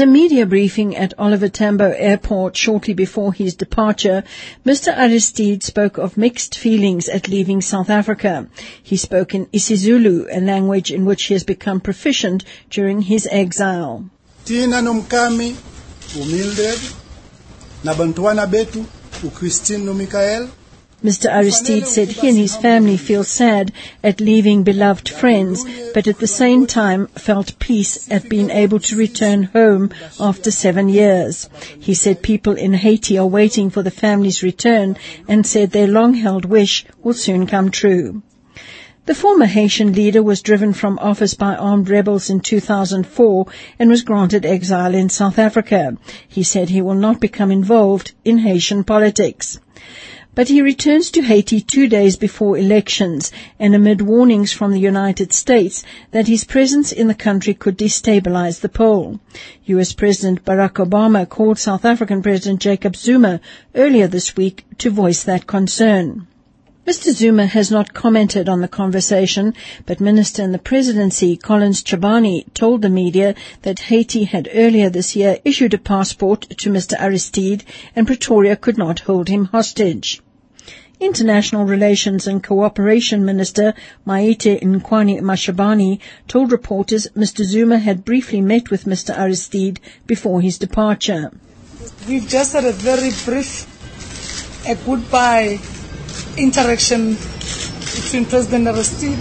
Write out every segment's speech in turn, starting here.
a media briefing at Oliver Tambo Airport shortly before his departure, Mr. Aristide spoke of mixed feelings at leaving South Africa. He spoke in isiZulu, a language in which he has become proficient during his exile. Tina nomkami, umildred, nabantwana betu, uChristine no Michael. Mr. Aristide said he and his family feel sad at leaving beloved friends, but at the same time felt peace at being able to return home after 7 years. He said people in Haiti are waiting for the family's return and said their long-held wish will soon come true. The former Haitian leader was driven from office by armed rebels in 2004 and was granted exile in South Africa. He said he will not become involved in Haitian politics. But he returns to Haiti 2 days before elections and amid warnings from the United States that his presence in the country could destabilize the poll. U.S. President Barack Obama called South African President Jacob Zuma earlier this week to voice that concern. Mr. Zuma has not commented on the conversation, but Minister in the Presidency, Collins Chabani, told the media that Haiti had earlier this year issued a passport to Mr. Aristide and Pretoria could not hold him hostage. International Relations and Cooperation Minister Maite Nkwani Mashabane told reporters Mr. Zuma had briefly met with Mr. Aristide before his departure. We've just had a very brief, a goodbye interaction between President Aristide,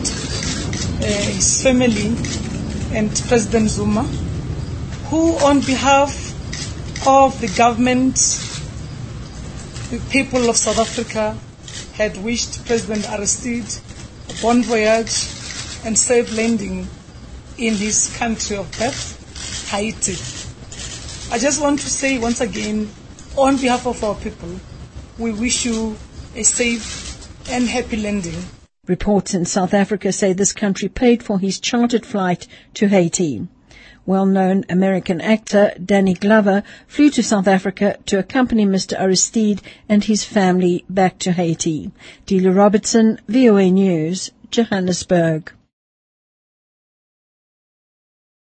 his family, and President Zuma, who on behalf of the government, the people of South Africa, had wished President Aristide a bon voyage and safe landing in his country of birth, Haiti. I just want to say once again, on behalf of our people, we wish you a safe and happy landing. Reports in South Africa say this country paid for his chartered flight to Haiti. Well-known American actor Danny Glover flew to South Africa to accompany Mr. Aristide and his family back to Haiti. Delia Robertson, VOA News, Johannesburg.